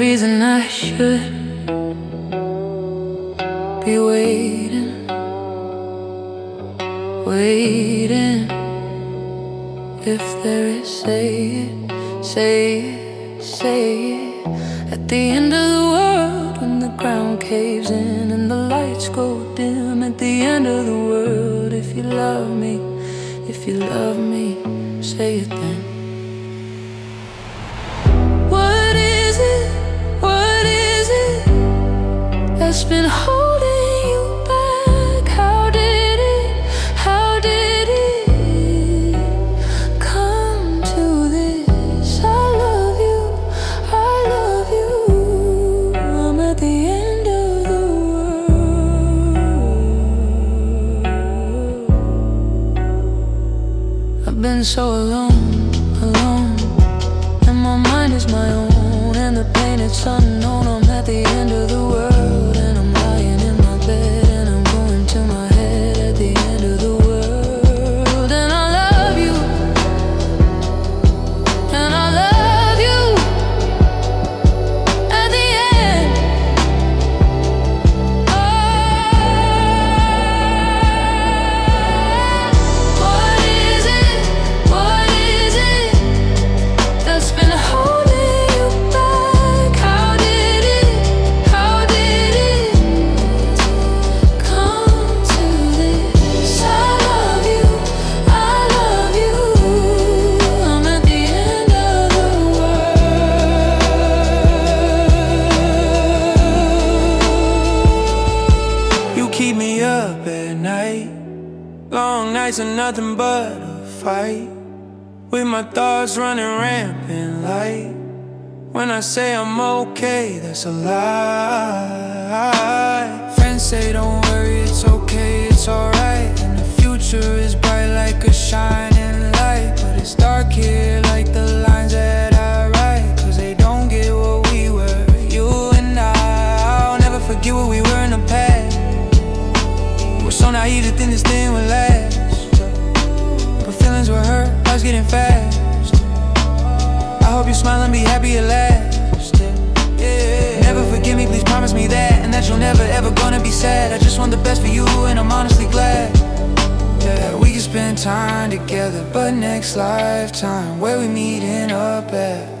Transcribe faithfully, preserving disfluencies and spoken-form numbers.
reason I should be waiting, waiting. If there is, say it, say it, say it. At the end of the world, when the ground caves in and the lights go dim. At the end of the world, if you love me, if you love me, say it then. What is it, what is it that's been holding you back? How did it, how did it come to this? I love you, I love you. I'm at the end of the world. I've been so alone, alone, and my mind is my own, and the pain it's unknown. I'm at the end of the world, and I'm lying in my bed, and I'm going to my head at the end of the world. And I love you, and I love you at the end. Oh, what is it, what is it that's been holding you back? How did it, how did it come to this? I love you, I love you. I'm at the end of the world. You keep me up at night, long nights are nothing but a fight, with my thoughts running rampant like, when I say I'm okay, that's a lie. Friends say don't worry, it's okay, it's alright, and the future is bright like a shining light. But it's dark here like the lines that I write, cause they don't get what we were, you and I. I'll never forget what we were in the past. We're so naive to think this thing would last, but feelings were hurt, hearts getting fast. I hope you smile and be happy at last, yeah. Yeah. Never forget me, please promise me that, and that you'll never ever gonna be sad. I just want the best for you, and I'm honestly glad, yeah, we can spend time together. But next lifetime, where we meeting up at?